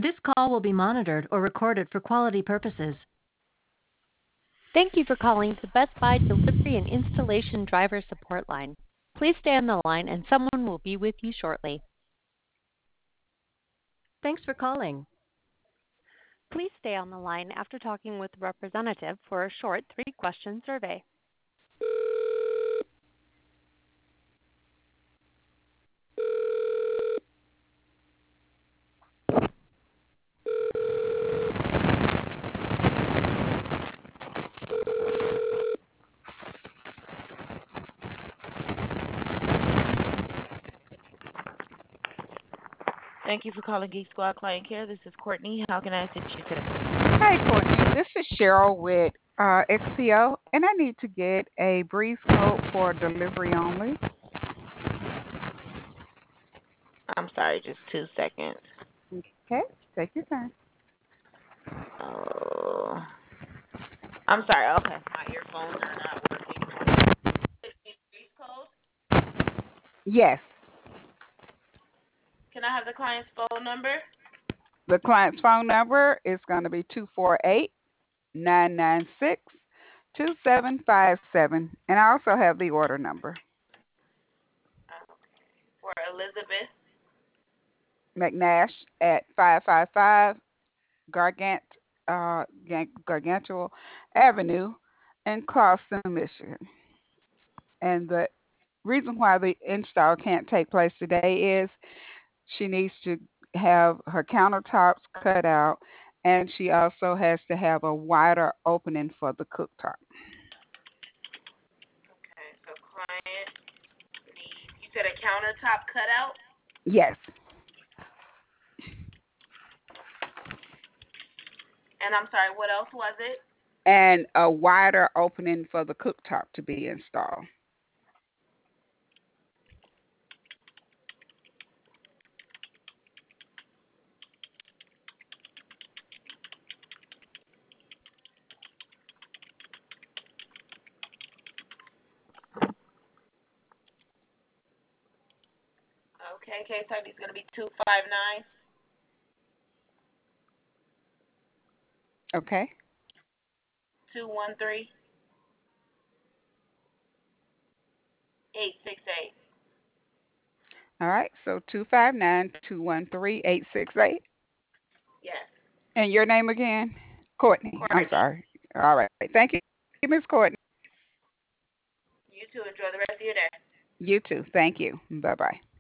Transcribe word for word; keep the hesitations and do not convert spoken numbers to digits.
This call will be monitored or recorded for quality purposes. Thank you for calling the Best Buy Delivery and Installation Driver Support Line. Please stay on the line and someone will be with you shortly. Thanks for calling. Please stay on the line after talking with a representative for a short three-question survey. Thank you for calling Geek Squad Client Care. This is Courtney. How can I assist you today? Hi, Courtney. This is Cheryl with uh, X P O, and I need to get a brief code for delivery only. I'm sorry, just two seconds. Okay, take your time. Oh, I'm sorry. Okay, my earphones are not working. Brief code. Yes, Can I have the client's phone number? the client's phone number is going to be two four eight, nine nine six, two seven five seven, and I also have the order number. For Elizabeth. McNash at five five five Gargant, uh, Gargantua Avenue in Clawson, Michigan. And the reason why the install can't take place today is she needs to have her countertops cut out, and she also has to have a wider opening for the cooktop. Okay, so client needs, you said a countertop cutout? Yes. And I'm sorry, what else was it? And a wider opening for the cooktop to be installed. Okay, case I D is going to be two five nine. Okay. two one three, eight six eight. All right. So two five nine, two one three, eight six eight. Yes. And your name again? Courtney. I'm Courtney. sorry. All right. Thank you, Miss Courtney. You too. Enjoy the rest of your day. You too. Thank you. Bye bye.